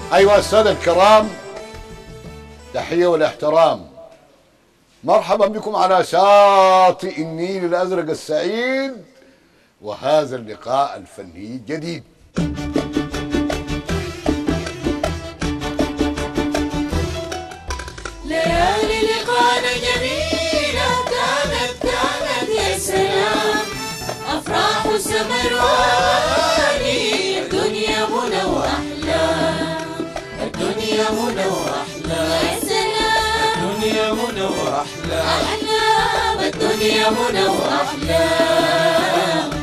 أيها السادة الكرام، تحية والاحترام. مرحبا بكم على شاطئ النيل الأزرق السعيد، وهذا اللقاء الفني الجديد. ليالي لقانا جميلة كانت يا سلام، أفراح السمرواني، الدنيا منى وأحلام، الدنيا منى وأحلام يا سلام، الدنيا منى وأحلام، أحلام الدنيا منى وأحلام.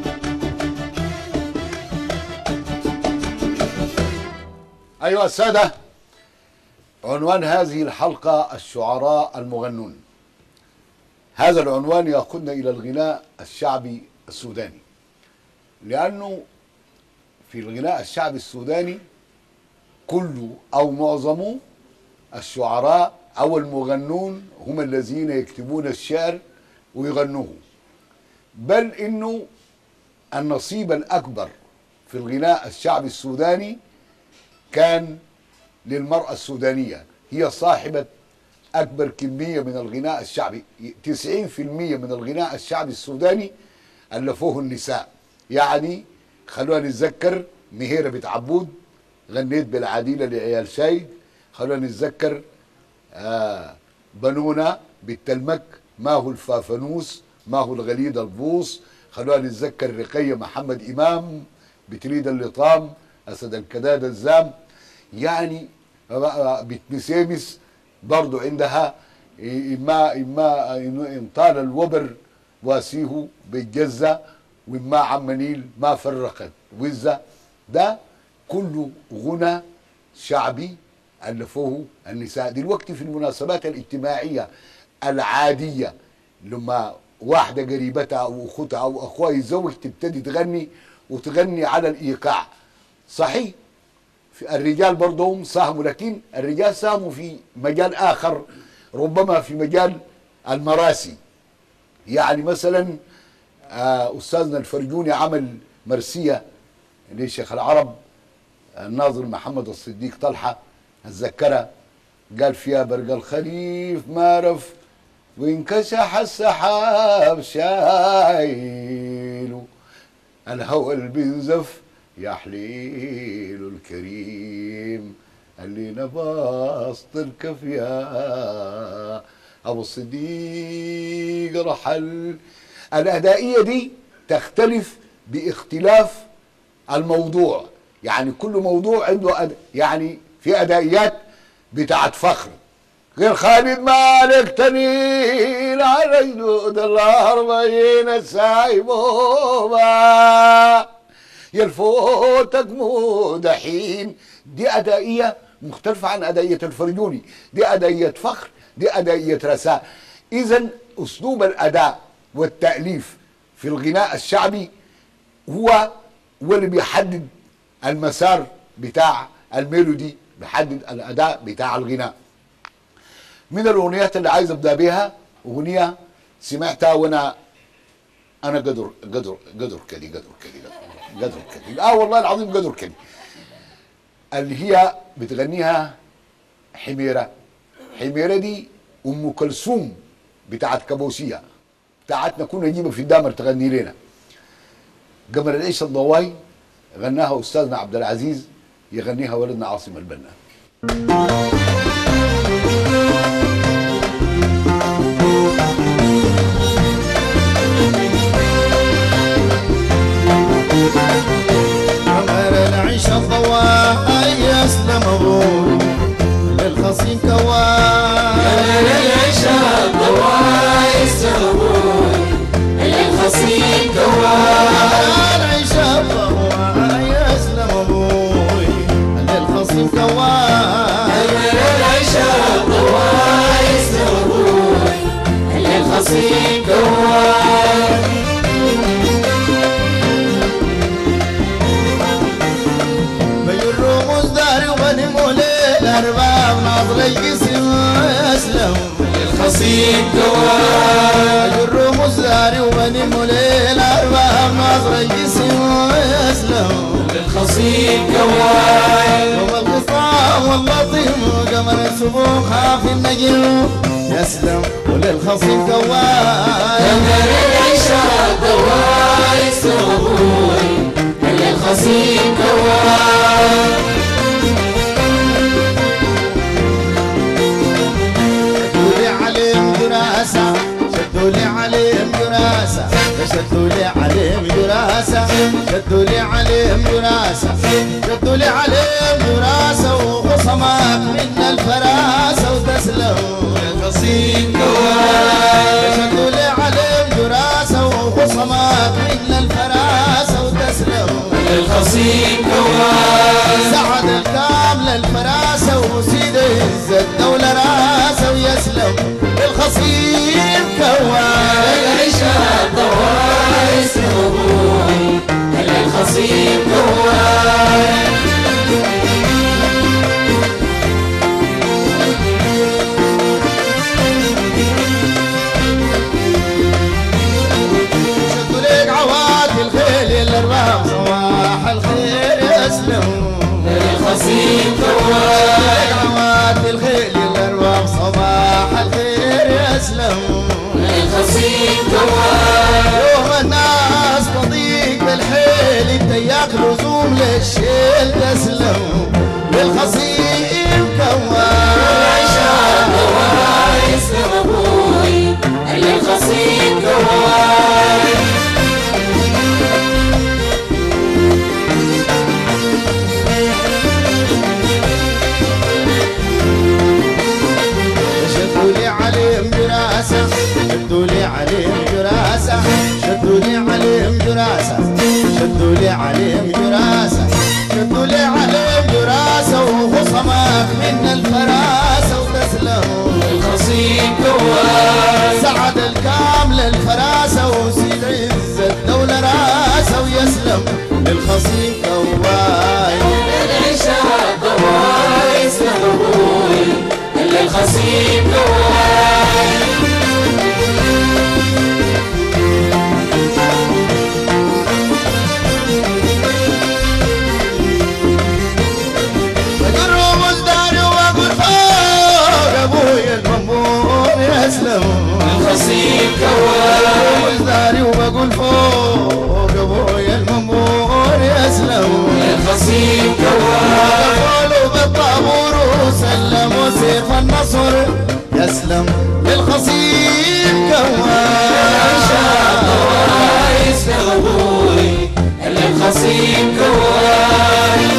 أيها السادة، عنوان هذه الحلقة الشعراء المغنون. هذا العنوان يأخذنا إلى الغناء الشعبي السوداني، لأنه في الغناء الشعبي السوداني كله أو معظمه الشعراء أو المغنون هم الذين يكتبون الشعر ويغنوه، بل إنه النصيب الأكبر في الغناء الشعبي السوداني كان للمرأة السودانية. هي صاحبة أكبر كمية من الغناء الشعبي. 90% من الغناء الشعبي السوداني ألفوه النساء. يعني خلونا نتذكر مهيرة بنت عبود، غنيت بالعديلة لعيال شايق. خلونا نتذكر بنونة بالتلمك، ما هو الفافنوس، ما هو الغليد البوص. خلونا نتذكر رقية محمد إمام بتريد اللطام، أسد الكداد الزام. يعني بتمسيمس برضو عندها إما إن طال الوبر واسيه بالجزة، وإما عمنيل ما فرقت وزة. ده كله غنى شعبي ألفوه النساء. دلوقتي في المناسبات الاجتماعية العادية، لما واحدة قريبتها أو أختها أو أخوها يتزوج تبتدي تغني، وتغني على الإيقاع. صحيح في الرجال برضهم ساهموا، لكن الرجال ساهموا في مجال آخر، ربما في مجال المراسي. يعني مثلا أستاذنا الفرجوني عمل مرسية لشيخ العرب الناظر محمد الصديق طلحة، أتذكرها، قال فيها برق الخريف مارف وانكشح السحاب شايل، الهوى البنزف يا حليل الكريم اللي نبسط الكفيا أبو الصديق رحل. الأدائية دي تختلف باختلاف الموضوع. يعني كل موضوع عنده يعني في أدائيات بتاعت فخر، غير خالد مالك تنيل على جدود الأربعين السايبوبة يلفوتك مودحين. دي أدائية مختلفة عن أدائية الفرجوني، دي أدائية فخر، دي أدائية رساء. إذن أسلوب الأداء والتأليف في الغناء الشعبي هو اللي بيحدد المسار بتاع الميلودي، بيحدد الأداء بتاع الغناء. من الأغنيات اللي عايز أبدأ بها أغنية سمعتها وأنا قدر كدي والله العظيم قدر كدي، اللي هي بتغنيها حميرة. حميرة دي أم كلثوم بتاعت كابوسية بتاعتنا، كنا نجيبها في الدامر تغني لنا. قمر العيش الضواي غناها أستاذنا عبد العزيز، يغنيها ولدنا عاصم البنا. قمر العيش الضواي يسلم ابوي للخصيم كواي، قمر العيش الضواي يسلم ابوي للخصيم كواي، العيش الضواي يسلم ابوي للخصيم كواي، قمر العيش الضواي يسلم ابوي للخصيم كواي. الأرباب ناظر القسم يسلم للخصيم كواي، الرموز داري وبني مولي الأرباب ناظر القسم يسلم للخصيم كواي. يوم القصة اللطيف قمر السبوخة في النجم يسلم وللخصيم كوال قمر العشاء ضواء يسربوني للخصيم كوال شدوا لي عليهم جراسة شدوا لي عليهم جراسة شدوا لي عليهم جراسة شدوا لي عليهم جراسة شدوا لي عليهم جراسة وخصمك من الفراسة وتسلم للخصيم كوال شدوا لي عليهم جراسة وخصمك من الفراسة وتسلم للخصيم كوال سعد الكامل الفراسة وسيد عز الدولة راسة ويسلم للخصيم كوال العشاء ضواء يسربوني للخصيم كوال شدوا ليك عواد الخيل الارباب صباح الخير يسلم للخصيم كوال ليك عواد الخيل الارباب صباح الخير يسلم للخصيم كوال يوم الناس تضيق بالحيل التياق لزوم للشيل تسلم للخصيم كوال العشاء ضواء يسربوني للخصيم كوال شدوا لي عليهم جراسة شدوا لي عليهم جراسة شدوا لي عليهم جراسة شدوا لي عليهم جراسة شدوا لي عليهم جراسة وخصمك من الفراسة وتسلم للخصيم كوال سعد الكامل الفراسة وسيد عز الدولة راسة ويسلم للخصيم كوال العشاء ضواء يسربوني للخصيم كوال بقول رموز داري واقول فوق ابوي المنبور يسلم للخصيم كوال رموز داري وبقول فوق ابوي المنبور يسلم للخصيم كوال قالوا بالطابور وسلموا سيف النصر يسلم للخصيم العشاء كوال ضواء يسربوني للخصيم كوال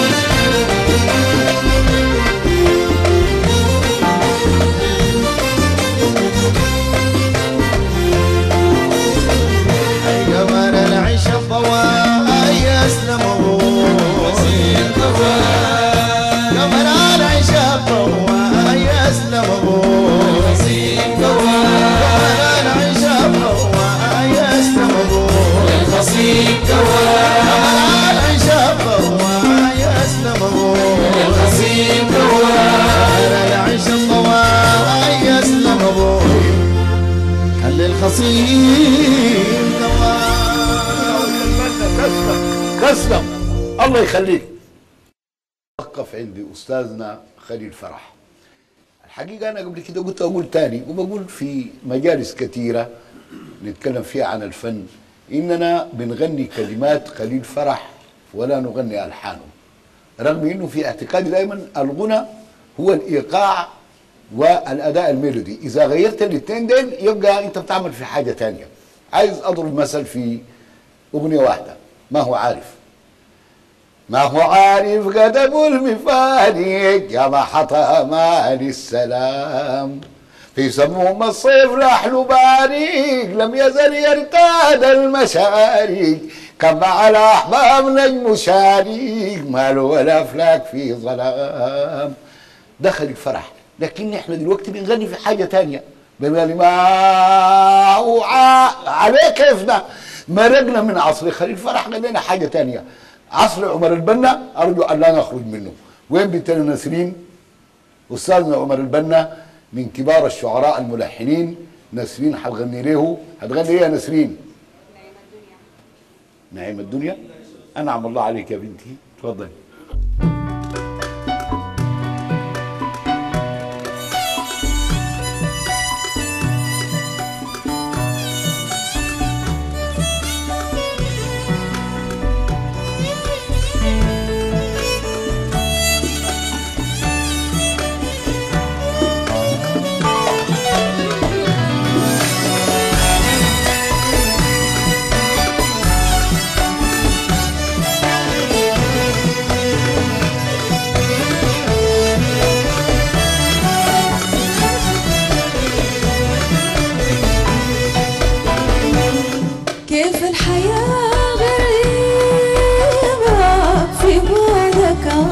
قمر العيش الضواء يسلم للخصيم كوال قمر العيش الضواء يسلم للخصيم كوال قمر العيش الضواء يسلم للخصيم كوال قمر العيش الضواء يسلم للخصيم كوال قمر العيش الضواء يسلم خلي الخصيم تسلم الله يخليك. وقف عندي استاذنا خليل فرح. الحقيقه انا قبل كده قلت اقول تاني وبقول في مجالس كثيره نتكلم فيها عن الفن اننا بنغني كلمات خليل فرح ولا نغني الحانه، رغم انه في اعتقادي دائما الغنى هو الايقاع والاداء الميلودي، اذا غيرت الاثنين دول يبقى انت بتعمل في حاجه ثانيه. عايز اضرب مثل في اغنيه واحده، ما هو عارف ما هو عارف قدم المفارق يا ما حطى مال السلام في سموم الصيف لحن بارق لم يزل يرتاد المشارق كم على احباب نجم شارق ماله ولا افلاك في ظلام. دخل الفرح، لكن احنا دلوقتي بنغني في حاجه ثانيه، بنغني ما عليه كيفنا. مرقنا من عصر خليل فرح غنينا حاجه ثانيه. عصر عمر البنا ارجو ان لا نخرج منه. وين بنتنا نسرين؟ استاذنا عمر البنا من كبار الشعراء الملحنين. نسرين حتغني له، هتغني ايه يا نسرين؟ نعيم الدنيا. انعم الله عليك يا بنتي، تفضلي.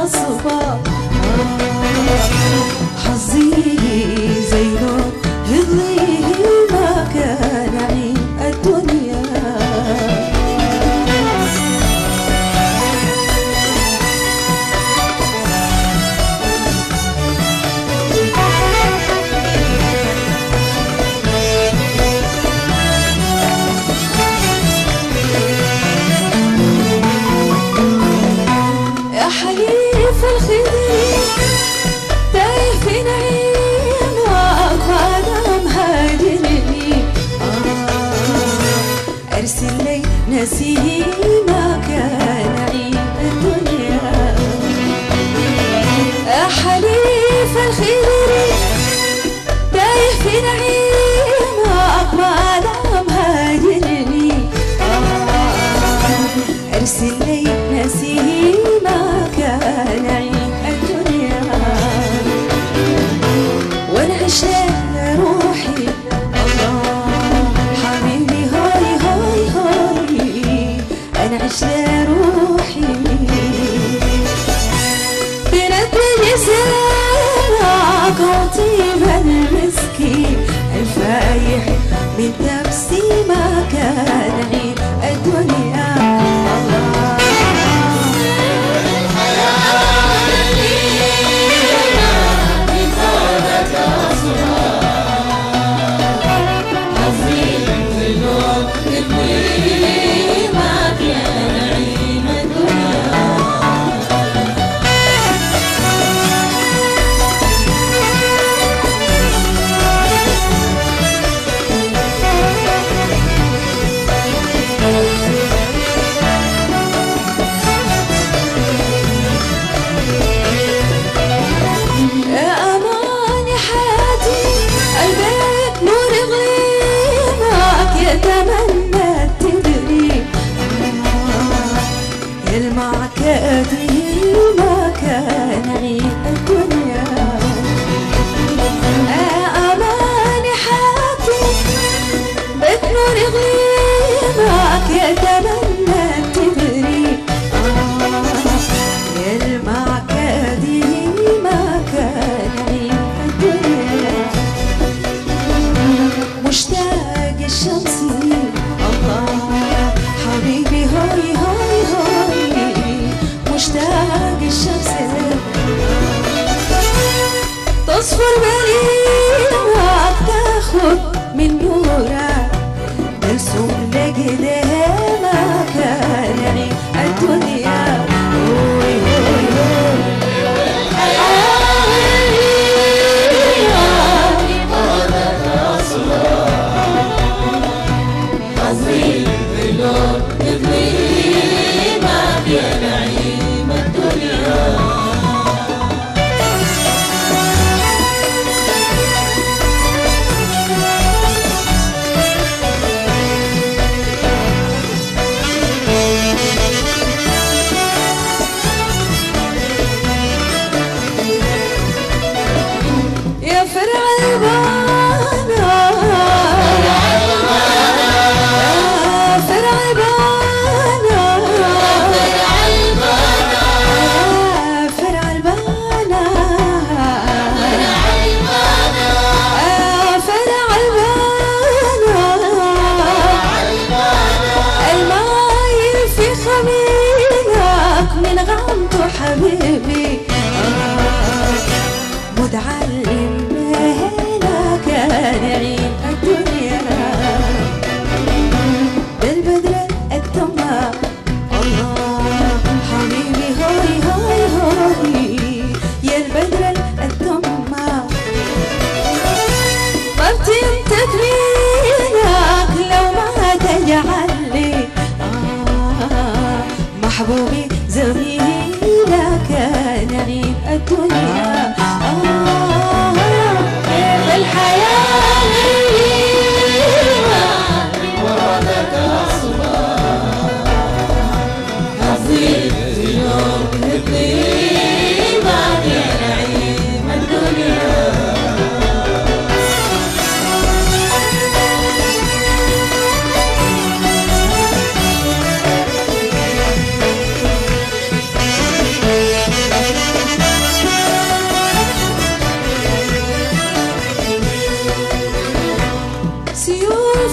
الصباح حظي زينه هضليه ما كان عين الدنيا يا حليف الخدر تايه في نعيم وأقوى مهاجرني أرسل لي نسيمك نعيم الدنيا يا حليف الخدر تايه في نعيم وأقوى مهاجرني أرسل لي نسيمك نعيم الدنيا وانا عشان روحي الله حبيبي هاي هاي هاي انا عشان روحي بنبني سلامك وطيب المسكين الفايح من تبسيمك نعيم الدنيا أتمنى تدري يلمعك قديمك نعيم الدنيا أماني حياتي بتنور غيمك يتمنى تدري يلمعك قديمك نعيم الدنيا مشتاق الشمس الله حبيبي هاي هاي هاي مشتاق الشمس تصفر بليلك تاخد من نورك ترسم لقدامك نعيم الدنيا هوي هوي هوي حبيبي متعلم لك نعيم الدنيا بالبدرة التمة الله حبيبي هاي هاي هاي يا البدرة التمة ما بتمتك منك لو ما تجعل لي محبوبي زميلك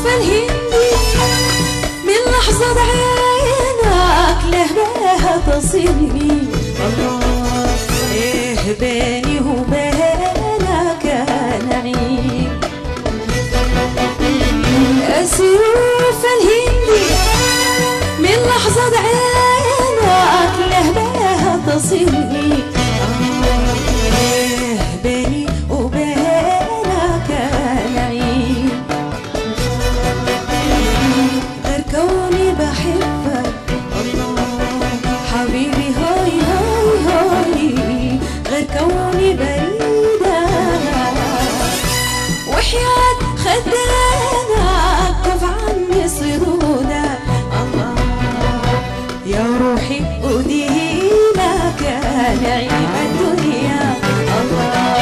الهندي من لحظة عينك لهبها تصلني الله إيه بيني وبينك نعيم السيوف الهندي من لحظة عينك لهبها تصلني إيه بيني وبينك نعيم غير كوني بحبك الله حبيبي هاي هاي هاي غير كوني بريدك وحياة خدانك كف عني صدودك الله يا روحي أديمك نعيم الدنيا الله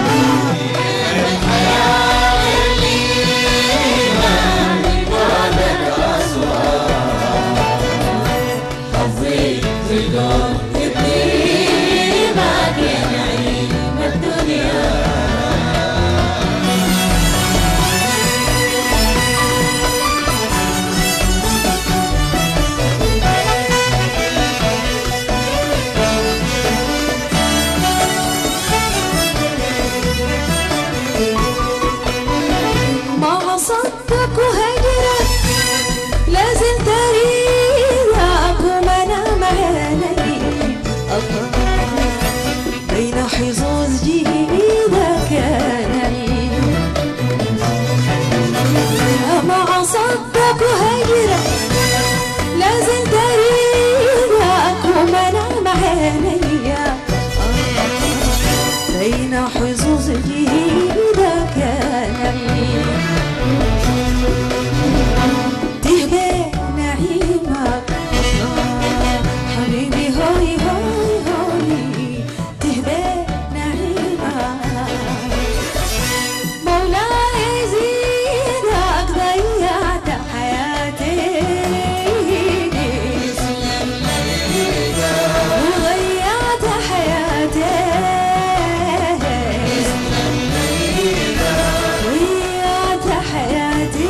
صدق وهجرك لازم تريدك ومنام عيني الله بين حظوظ جيدك نعيم مع صدق وهجرك لازم تريدك ومنام عيني بين حظوظ جيدك نعيم تهبى نعيمك حبيبي هاي هاي هاي تهبى نعيمك مولاي يزيدك ضيعت حياتي وضيعت حياتي ضيعت حياتي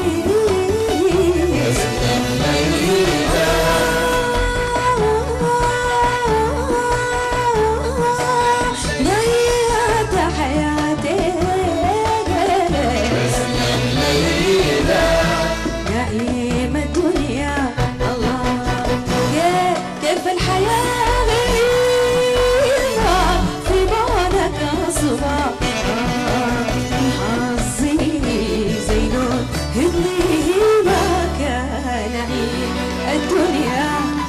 ضيعت حياتي نعيم الدنيا الله كيف الحياة غريبة في بعدك أصبح حظي زينون هدلي ما كان نعيم الدنيا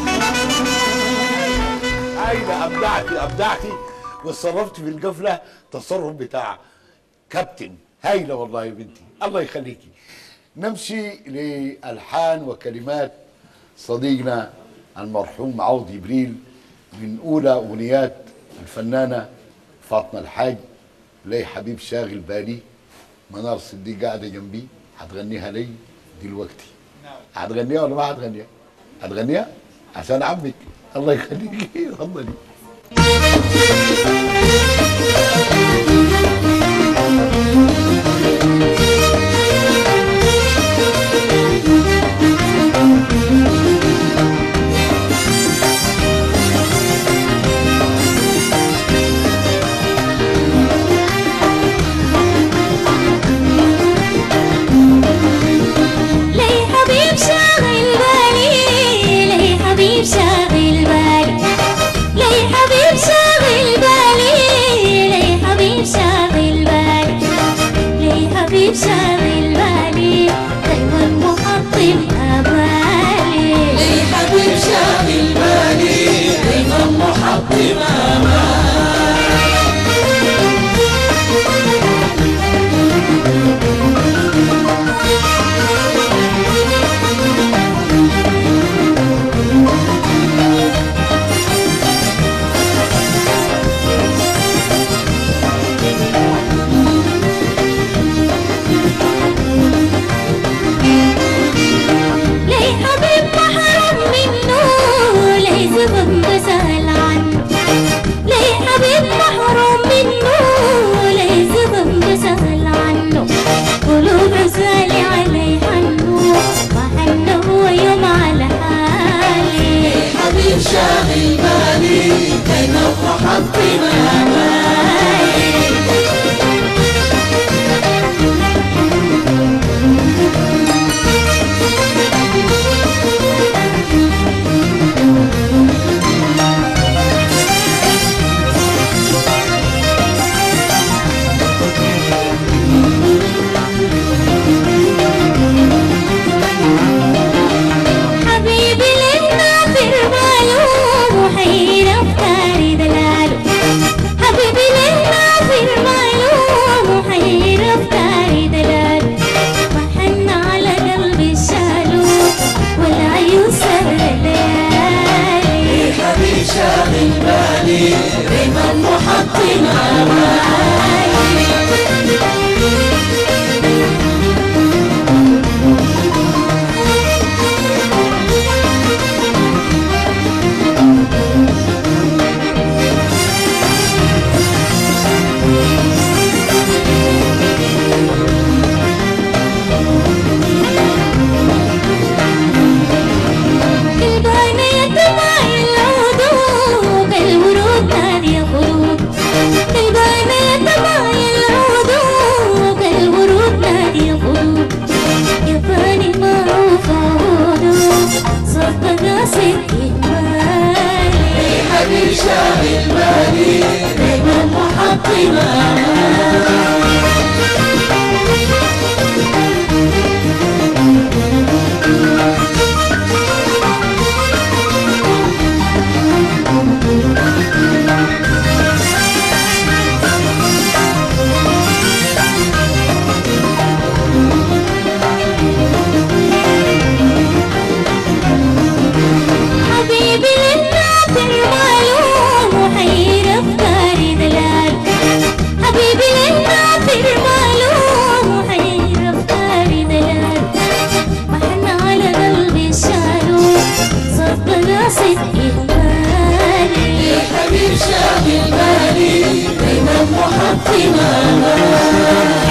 أين أبدعتي وتصرفت في القفلة تصرف بتاع كابتن هايلة والله يا بنتي الله يخليكي. نمشي لألحان وكلمات صديقنا المرحوم عوض جبريل من أولى أغنيات الفنانة فاطمة الحاج لي حبيب شاغل بالي. منار صديق قاعدة جنبي هتغنيها لي دلوقتي. هتغنيها ولا ما هتغنيها؟ هتغنيها عشان عمك الله يخليكي. اتفضلي. شاغل بالي دايما محطم امالي لي حبيب شاغل بالي دايما محطم ليه حبيبي للناصر معلوم وحير افكاري دلال. حبيبي للناصر معلوم وحير افكاري دلال. محن على قلبي الشالوم صدق صدق اهمالي. يا حبيب شاغل بالي دايما محطم آمالي.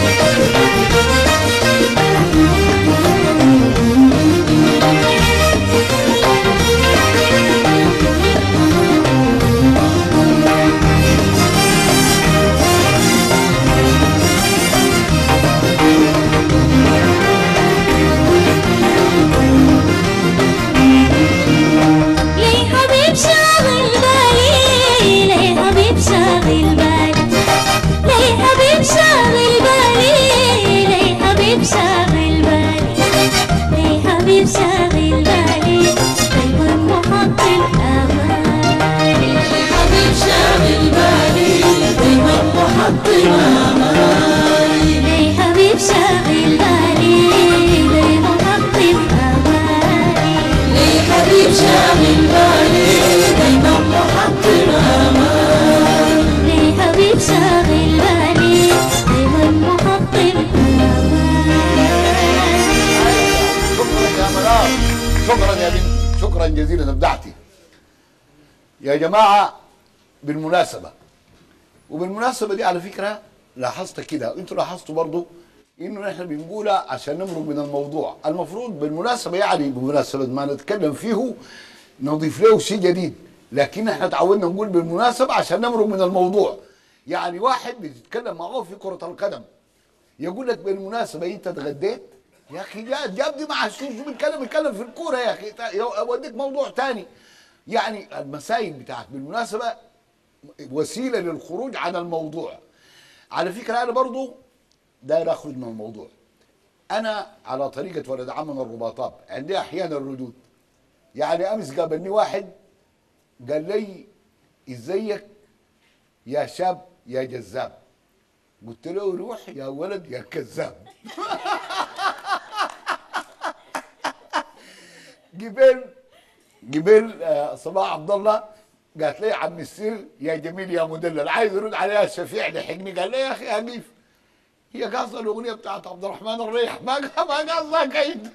ليه حبيب شاغل بالي. ليه حبيب شاغل بالي. ليه حبيب شاغل بالي. ليه حبيب شاغل بالي. ليه حبيب شاغل بالي. دايما محطم آمالي. حبيب شاغل بالي دايما محطم آمالي. ليه حبيب شاغل بالي. ليه محطم آمالي. ليه حبيب شاغل بالي دايما محطم آمالي. ليه حبيب شاغل بالي. دايما محطم آمالي. شكرا يا منار، شكرا يا بنت، شكرا جزيلا، ابدعتي يا جماعه. وبالمناسبه دي على فكره لاحظت كده، انتوا لاحظتوا برضو انه نحن بنقولها عشان نمرق من الموضوع. المفروض بالمناسبه يعني بمناسبه ما نتكلم فيه نضيف له شيء جديد، لكن احنا تعودنا نقول بالمناسبه عشان نمرق من الموضوع. يعني واحد بتتكلم معه في كره القدم يقول لك بالمناسبه انت اتغديت؟ يا اخي جاب دي مع شو بيتكلم في الكوره يا اخي، اوديك موضوع ثاني. يعني المسائل بتاعت بالمناسبه وسيله للخروج عن الموضوع. على فكره انا برضو داير اخرج من الموضوع. انا على طريقه ولد عمنا الرباطات عندي احيانا ردود. يعني امس قابلني واحد قال لي ازيك يا شاب يا جذاب. قلت له روح يا ولد يا كذاب. قبل صباح عبد الله قالت لي عم السر يا جميل يا مدلل. عايز يرد عليها الشفيع لحقني قال لي يا اخي هقيف، هي قاصده الاغنيه بتاعت عبد الرحمن الريح ما قاصدها كيد.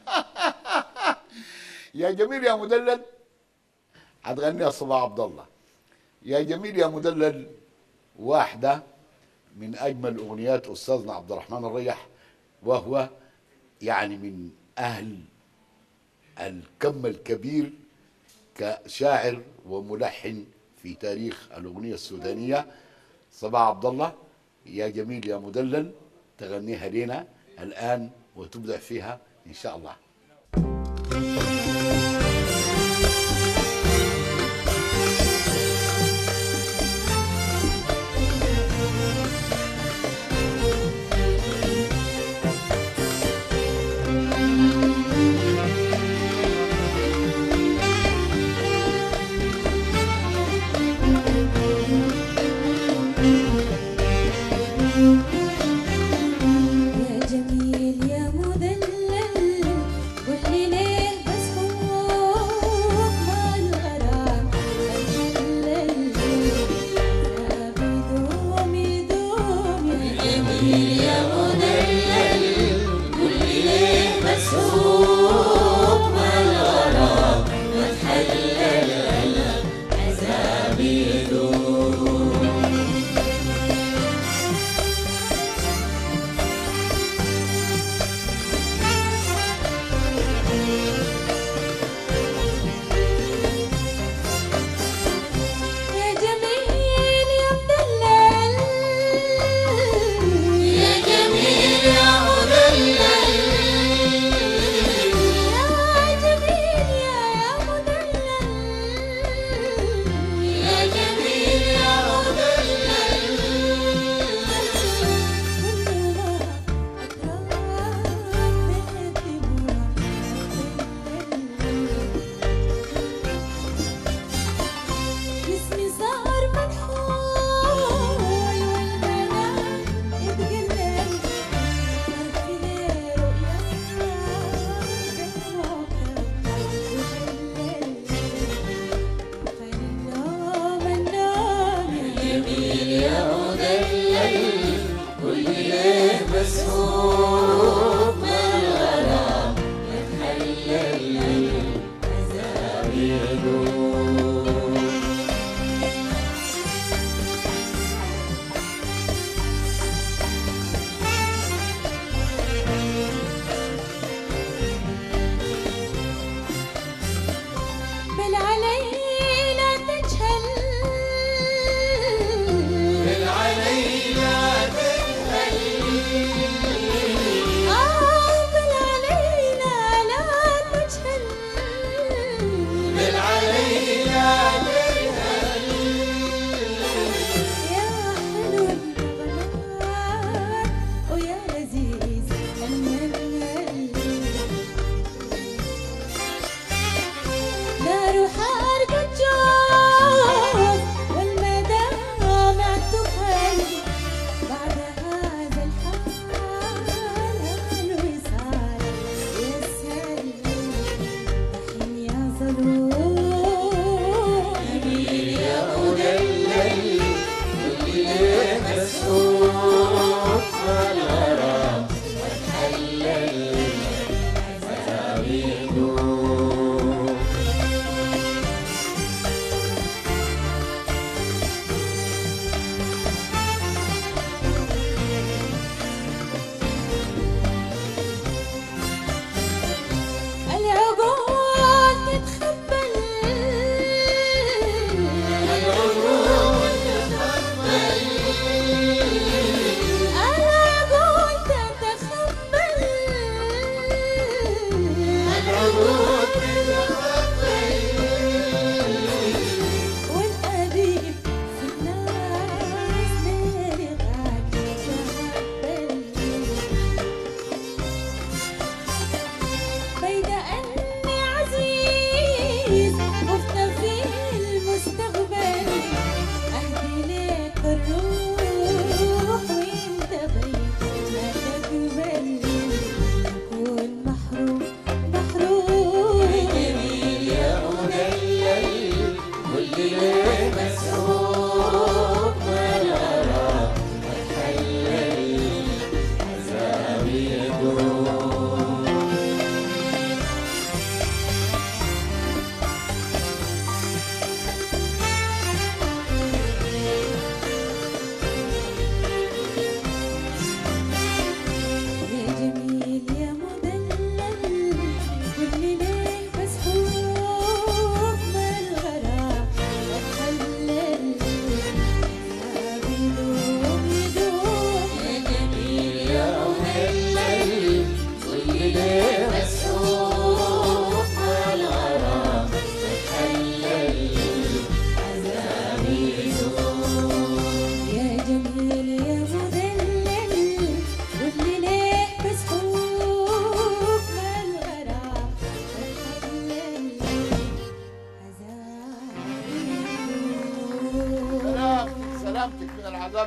يا جميل يا مدلل هتغنيها صباح عبد الله. يا جميل يا مدلل واحده من اجمل اغنيات استاذنا عبد الرحمن الريح، وهو يعني من اهل الكم الكبير كشاعر وملحن في تاريخ الاغنيه السودانيه. صباح عبد الله يا جميل يا مدلل تغنيها لنا الان وتبدع فيها ان شاء الله. يا جميل يا مدلل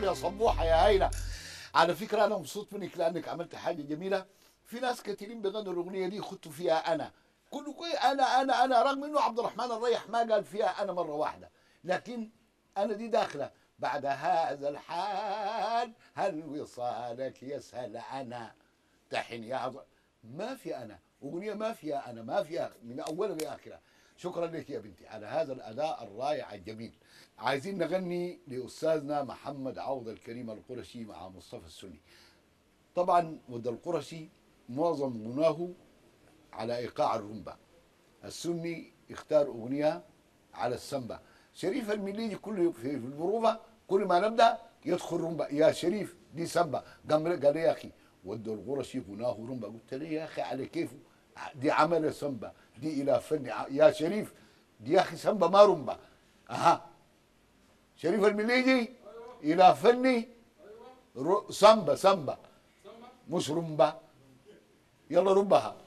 يا صبوحه يا هايله. على فكره انا مبسوط منك لانك عملت حاجه جميله. في ناس كثيرين بيغنوا الاغنيه دي خدتوا فيها انا كله كويس، انا رغم انه عبد الرحمن الريح ما قال فيها انا مره واحده، لكن انا دي داخله بعد هذا الحال هل وصالك يسهل انا تحن يا ما في انا اغنيه ما فيها انا، ما فيها من اولها لاخرها. شكرا لك يا بنتي على هذا الاداء الرائع الجميل. عايزين نغني لاستاذنا محمد عوض الكريم القرشي مع مصطفى السني. طبعا ود القرشي معظم غناه على ايقاع الرمبه، السني اختار اغنيه على السمبا. شريف المليجي كل في البروفه كل ما نبدا يدخل رمبا، يا شريف دي سمبا، قال لي يا اخي ود القرشي غناه رمبا، قلت له يا اخي على كيفه دي عمل سمبا دي الى فن يا شريف، دي يا اخي سمبا ما رمبا. اها شريف المليجي الى فني سمبا مش رمبا، يلا رمبها.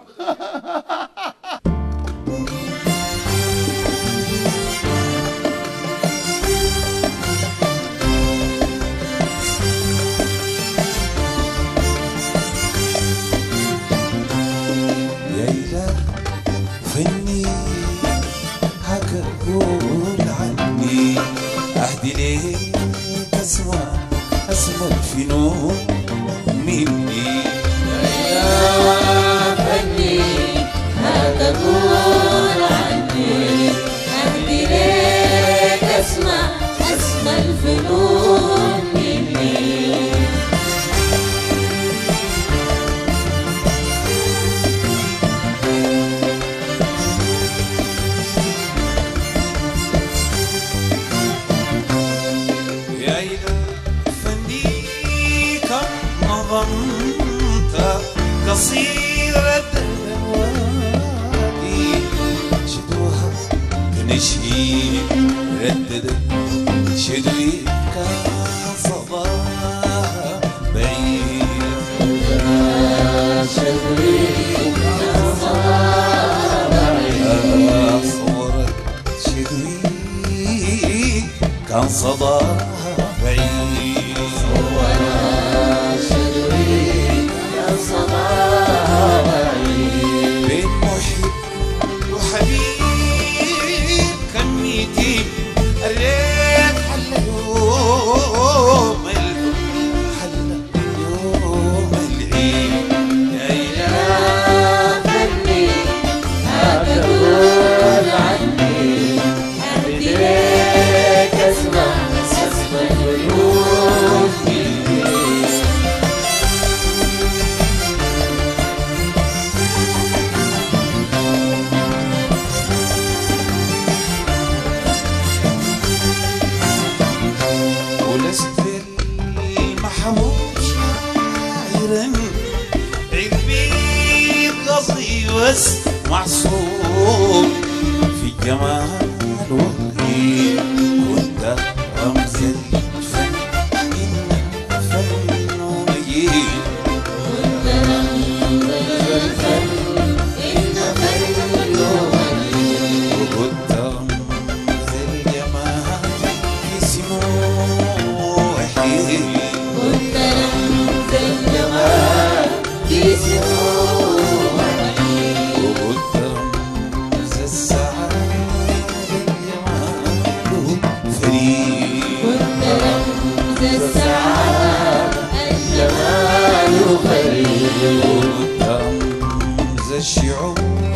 فني هكا قول عني أهدي ليك أسمع الفنون مني. يا فني هكا قول عني أهدي ليك أسمع الفنون مني. قصيرة الوادي شدوها نشيد رددت شدوي كان صداها بعيد شدوي كان صداها بعيد صورت شدوي كان صداها بعيد صورت شدوي بين محب وحبيب كميتي الريت حل يوم العيد. يا فني هكا قول عني أهدي ليك أسمع الفنون مني. ولست المحبوب شاعرا عبيد قصدي بس معصوم في الجمال والطيب كنت رمز الفن إن الفن مجيد. كنت رمز الفن إن فن مجيد. وكنت رمز الجمال في سموحي. كنت رمز الجمال في سموحي. وكنت رمز السعادة الجمال فريد. كنت رمز السعادة الجمال فريد. وكنت رمز الشعور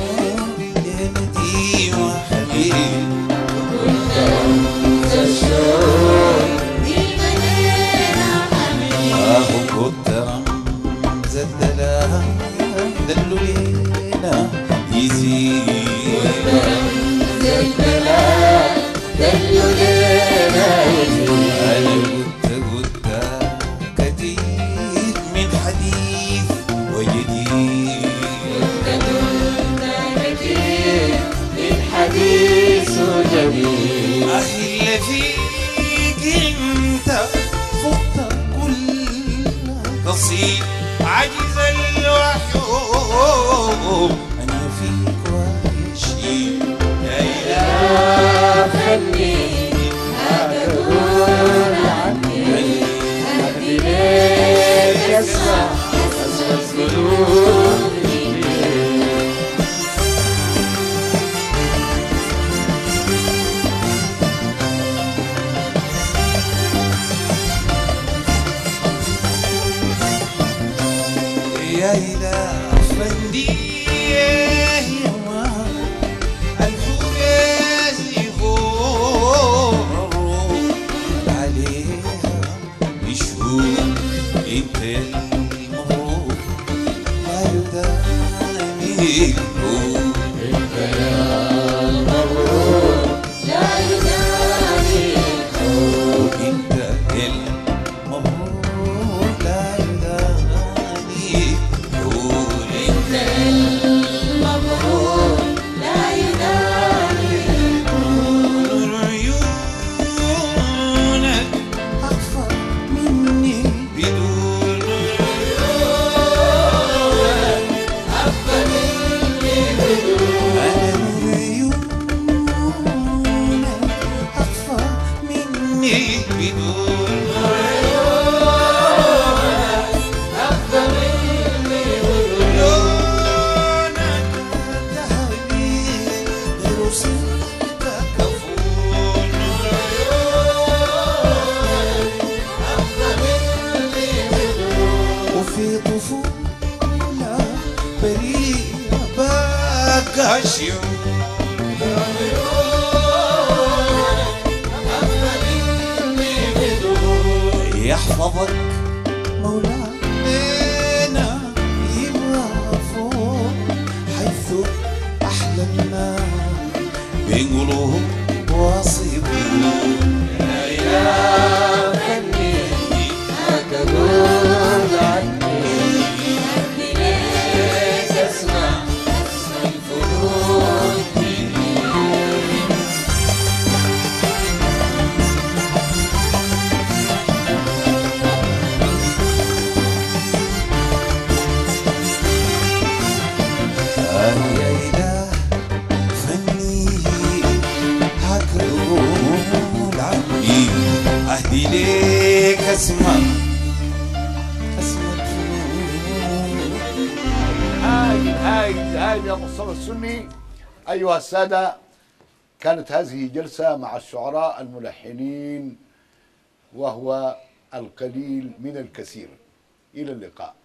يمدي وحبيب. كنت رمز الشعور بالمدينة حبيب. وكنت رمز الدلال دلو لينا يزيد. كنت رمز الدلال دلو لينا يزيد. أنا قلت كثير من حديث وجديد. كنت كثير من حديث وجديد. أهل فيك انت فقت كل قصيد عجز الوحيد أن يفيك ويشيد. يا فني هكا قول عني يا إله فندي يا ما الفوز يفور عليها بشهور انت المغرور لا يداني النور انت يا المغرور لا يداني الحب انت المغرور لا يداني النور انت المغرور لا يداني نور عيونك أخفى مني بدون أخفى مني بدون أنا نور عيونك أخفى مني بدون أخفى مني بدون لونك ذهبي غير صرت كفون أخفى مني بدون وفي طفولة بريئة بقى شيوخ يحفظك مولانا يبقى فوق حيث أحلمنا بقلوب واصبون لا إله فني ما تقول عني عندي ليك أسمع الفنون مني يا إله فني هكذا عني أهدي ليك أسمع هاي يا مصطفى السني. أيها السادة، كانت هذه جلسة مع الشعراء الملحنين وهو القليل من الكثير. إلى اللقاء.